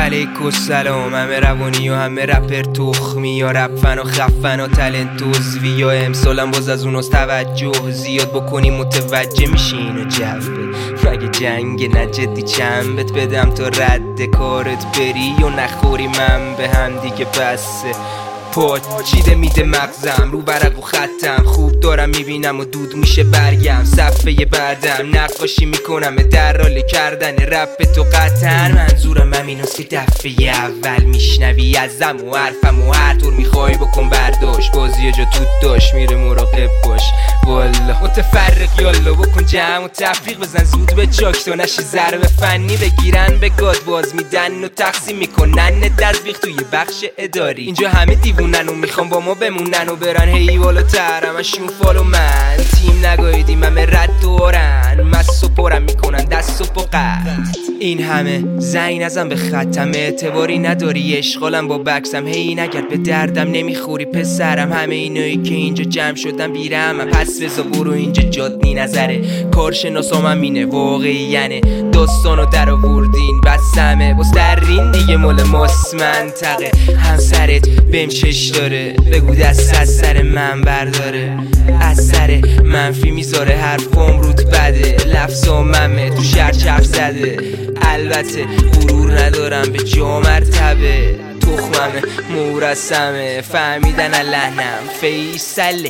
علیکم السلام. همه روانی و همه رپر تخمی یا رپفن و خفن و تلنت عضوی یا امسالم باز از اوناست توجه زیاد بکنی متوجه میشی اینو جفه. مگه جنگ نجدی چنبت بدم تا رد کارت بری و نخوری من به هم دیگه بسه. چیده میده مغزم رو برق و خطم خوب دارم میبینم و دود میشه برگم صفحه بعدم نقاشی میکنم در حال کردن رپ تو قطعا. منظورم همیناست که دفعه اول میشنوی ازم و حرفم و هر طور میخوای بکن برداشت. بازی جا توت داشت میره مراقب باش والا. متفرق یالا بکن جمع و تفریق بزن زود به چاک تا نشی ضرب فنی بگیرن به گاد باز میدن و تقسیم میکنن دزبیخ توی بخش اداری. اینجا همه دیوونن و میخوام با ما بمونن و برن هی بالاتر همشون فالو من. تیم نگاهیدیم همه رد دورن مست و پرم میکنن دست و پا قد. این همه زنگ نزن به خطم اعتباری نداری اشغالم با بکسم هی نگرد به دردم نمیخوری پسرم. همه اینایی که اینجا جمع شدن بیرم پس بزا برو اینجا جادنی نظره. کارشناسام هم اینه واقعی یعنی داستانو در آوردین بسمه باز درین دیگه مال ماست منطقه. همسرت بهم شش داره بگو دست از سر من برداره. اثر منفی میذاره حرفم روت بده لفظاممه تو شهر چپ زده. البته غرور ندارم به جا مرتبه تخممه مورسمه فهمیدن لحنم فیصله.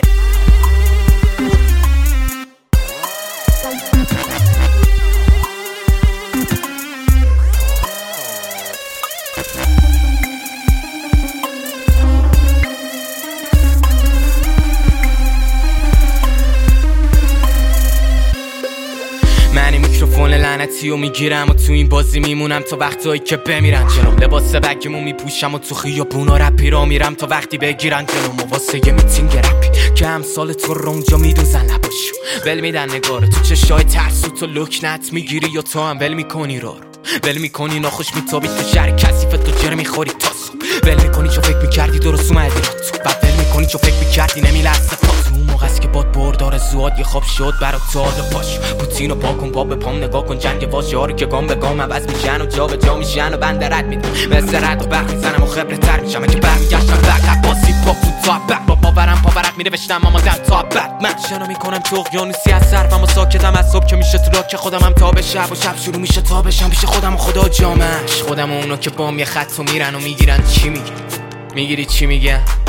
من میکروفون لعنتی و میگیرم و تو این بازی میمونم تا وقتایی که بمیرن جلوم. لباس بگمو میپوشم و تو خیابونا رپی را میرم تا وقتی بگیرن جلوم. و واسه یه میتینگ رپی که امثال تو رو اونجا میدوزن لباشو ول میدن نگاره تو چشای ترسو تو لکنت میگیری یا تو هم ول میکنی رو ول میکنی ناخوش میتابی تو شهر کثیف تو جر میخوری تا صبح. ول میکنی چو فکر میکردی درست اومدی رو تو بعد ول میکنی چو فکر میکردی نمیلرزه پات. اون موقع است که باد بردار زواد یه خواب شد برات ساده پاش پوتینو پاکن با به پام نگاه کن جنگ واژه ها رو که گام به گام عوض میشن و جا به جا میشن و بنده رد میدم مثل رد و برق میزنم و خبره تر میشم اگه برمیگشتم بقب باسی با فوتا بق با باورم پاورق می‌نوشتم آمادم تا بعد من شنا میکنم تو اقیانوسی از صرفم و ساکتم از صبح که میشه تو راک خودم هم تا به شب و شب شروع میشه تا بشم پیش خودم و خدا جامش خودم و اونا که بام یه خط و میرن و میگیرن چی میگن میگیری چی میگن